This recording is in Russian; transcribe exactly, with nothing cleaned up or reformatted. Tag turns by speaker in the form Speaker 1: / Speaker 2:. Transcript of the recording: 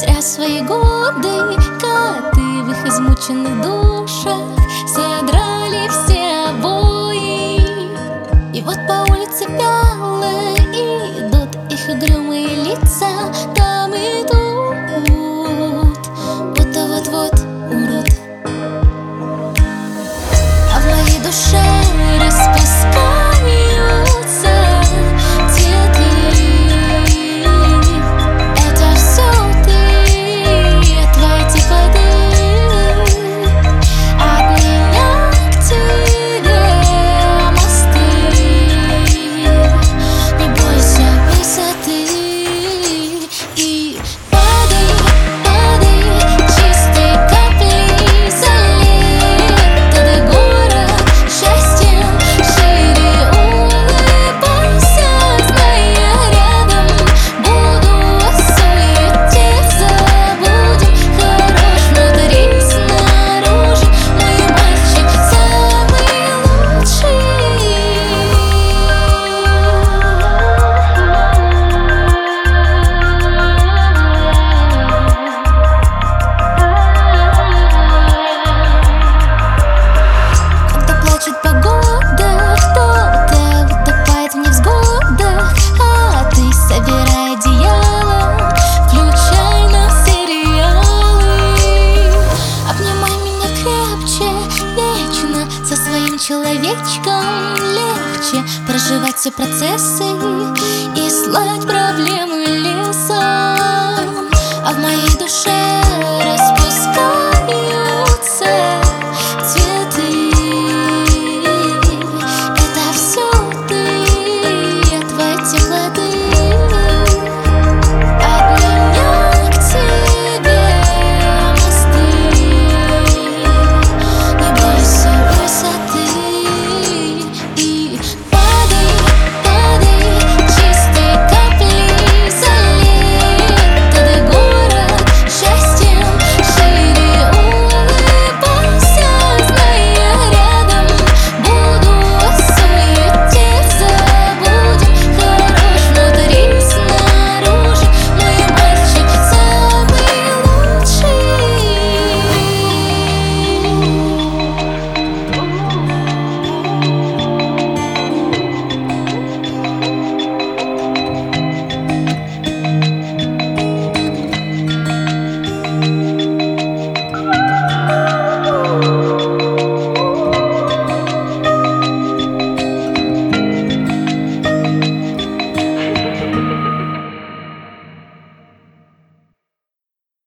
Speaker 1: зря свои годы. Коты в их измученных душах содрали все обои. И вот по улице вяло идут их угрюмые лица. Там и тут, будто вот-вот умрут. А в моей душе распускаются цветы. Это все ты, твои теплоты. От меня к тебе мосты. Не бойся высоты и падай, падай чистой каплей за лето до город счастьем шире улыбайся, зная рядом буду о суете забудем. Хорош внутри, снаружи мой мальчик самый лучший. Когда плачет погода, кто-то утопает в невзгодах, а ты собирай одеяло, включай на сериалы. Обнимай меня крепче, вечно со своим человечком легче проживать все процессы и слать проблемы лесом. А в моей душе